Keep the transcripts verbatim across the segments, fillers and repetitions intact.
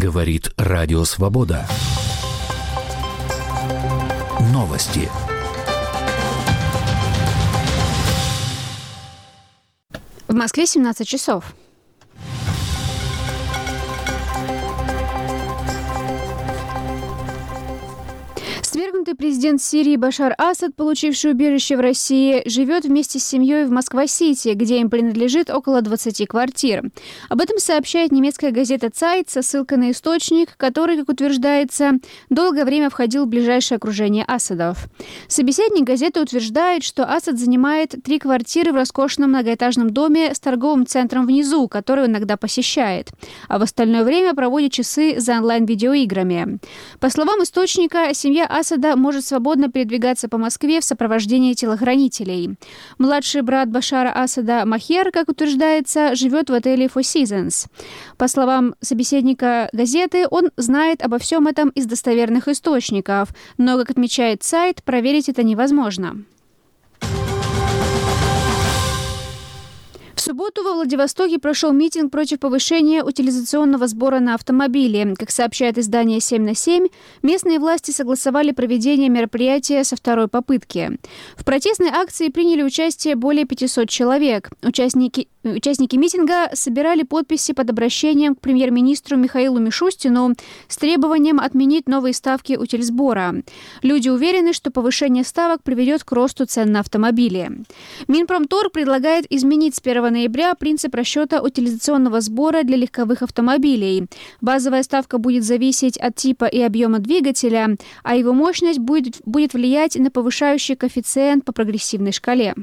Говорит Радио Свобода. Новости. В Москве семнадцать часов. Свергнутый президент Сирии Башар Асад, получивший убежище в России, живет вместе с семьей в Москва-Сити, где им принадлежит около двадцати квартир. Об этом сообщает немецкая газета «Цайт» со ссылкой на источник, который, как утверждается, долгое время входил в ближайшее окружение Асадов. Собеседник газеты утверждает, что Асад занимает три квартиры в роскошном многоэтажном доме с торговым центром внизу, который он иногда посещает, а в остальное время проводит часы за онлайн-видеоиграми. По словам источника, семья Асада может свободно передвигаться по Москве в сопровождении телохранителей. Младший брат Башара Асада Махер, как утверждается, живет в отеле Four Seasons. По словам собеседника газеты, он знает обо всем этом из достоверных источников, но, как отмечает сайт, проверить это невозможно. В субботу во Владивостоке прошел митинг против повышения утилизационного сбора на автомобили. Как сообщает издание семь на семь, местные власти согласовали проведение мероприятия со второй попытки. В протестной акции приняли участие более пятисот человек. Участники, участники митинга собирали подписи под обращением к премьер-министру Михаилу Мишустину с требованием отменить новые ставки утильсбора. Люди уверены, что повышение ставок приведет к росту цен на автомобили. Минпромторг предлагает изменить с первого ноября принцип расчета утилизационного сбора для легковых автомобилей. Базовая ставка будет зависеть от типа и объема двигателя, а его мощность будет, будет влиять на повышающий коэффициент по прогрессивной шкале.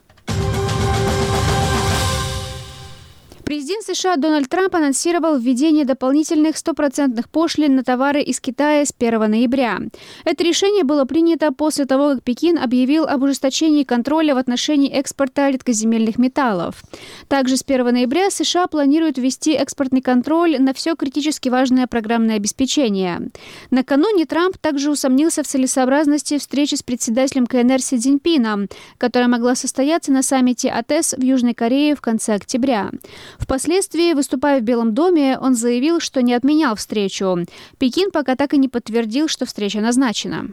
Президент США Дональд Трамп анонсировал введение дополнительных стопроцентных пошлин на товары из Китая с первого ноября. Это решение было принято после того, как Пекин объявил об ужесточении контроля в отношении экспорта редкоземельных металлов. Также с первого ноября США планируют ввести экспортный контроль на все критически важное программное обеспечение. Накануне Трамп также усомнился в целесообразности встречи с председателем КНР Си Цзиньпином, которая могла состояться на саммите АТЭС в Южной Корее в конце октября. Впоследствии, выступая в Белом доме, он заявил, что не отменял встречу. Пекин пока так и не подтвердил, что встреча назначена.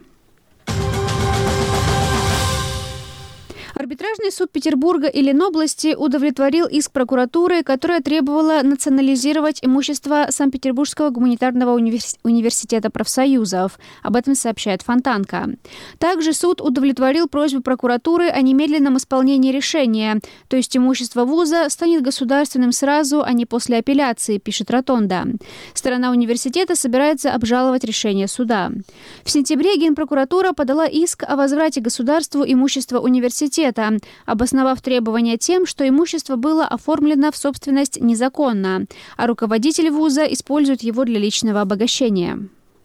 Арбитражный суд Петербурга и Ленобласти удовлетворил иск прокуратуры, которая требовала национализировать имущество Санкт-Петербургского гуманитарного универс... университета профсоюзов. Об этом сообщает Фонтанка. Также суд удовлетворил просьбу прокуратуры о немедленном исполнении решения, то есть имущество вуза станет государственным сразу, а не после апелляции, пишет Ротонда. Сторона университета собирается обжаловать решение суда. В сентябре Генпрокуратура подала иск о возврате государству имущества университета, обосновав требования тем, что имущество было оформлено в собственность незаконно, а руководитель вуза использует его для личного обогащения.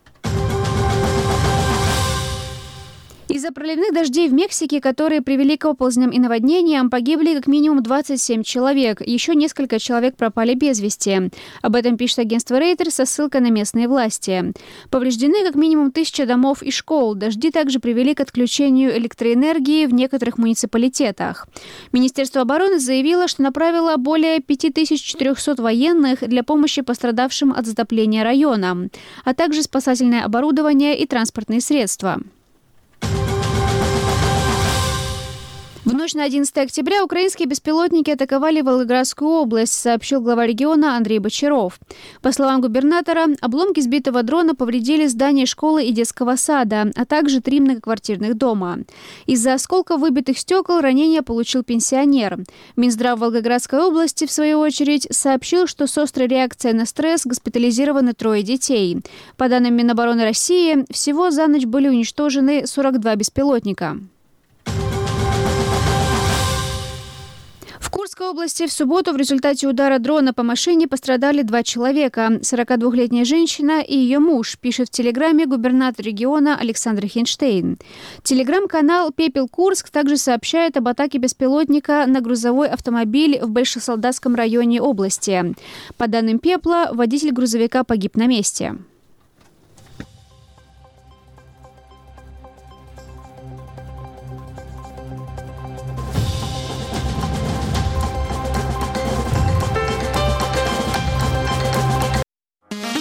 Из-за проливных дождей в Мексике, которые привели к оползням и наводнениям, погибли как минимум двадцать семь человек. Еще несколько человек пропали без вести. Об этом пишет агентство Reuters со ссылкой на местные власти. Повреждены как минимум тысяча домов и школ. Дожди также привели к отключению электроэнергии в некоторых муниципалитетах. Министерство обороны заявило, что направило более пять тысяч четыреста военных для помощи пострадавшим от затопления района, а также спасательное оборудование и транспортные средства. В ночь на одиннадцатое октября украинские беспилотники атаковали Волгоградскую область, сообщил глава региона Андрей Бочаров. По словам губернатора, обломки сбитого дрона повредили здание школы и детского сада, а также три многоквартирных дома. Из-за осколков выбитых стекол ранения получил пенсионер. Минздрав Волгоградской области, в свою очередь, сообщил, что с острой реакцией на стресс госпитализированы трое детей. По данным Минобороны России, всего за ночь были уничтожены сорок два беспилотника. В Курской области в субботу в результате удара дрона по машине пострадали два человека – сорокадвухлетняя женщина и ее муж, пишет в Телеграме губернатор региона Александр Хинштейн. Телеграм-канал «Пепел Курск» также сообщает об атаке беспилотника на грузовой автомобиль в Большесолдатском районе области. По данным «Пепла», водитель грузовика погиб на месте.